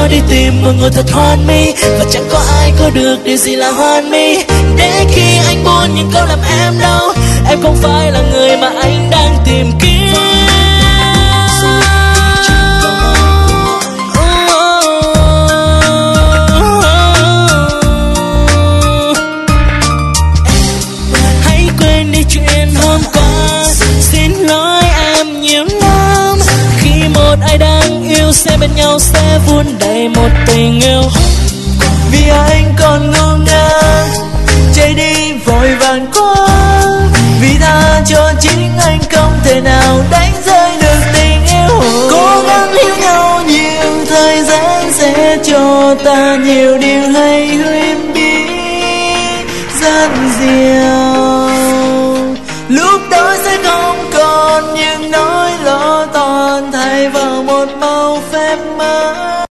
đó đi tìm một người thật hoàn mỹ, và chẳng có ai có được điều gì là hoàn mỹ. Để khi anh buồn những câu làm em đau, em không phải là người mà anh đang tìm kiếm. Hãy quên đi chuyện hôm qua, xin lỗi em nhiều lắm. Khi một ai đang yêu sẽ bên nhau, sẽ vun đầy một tình yêu. Vì anh còn ngơ ngác, chạy đi vội vàng quá, vì tha cho chính anh không thể nào đánh rơi được tình yêu. Cố gắng hiểu nhau nhiều, thời gian sẽ cho ta nhiều điều hay huyền bí rất diệu. Lúc đó sẽ không còn những nỗi lo toan, thay vào một màu phép mới.